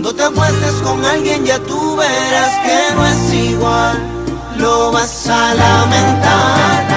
Cuando te acuestes con alguien ya tú verás que no es igual. Lo vas a lamentar.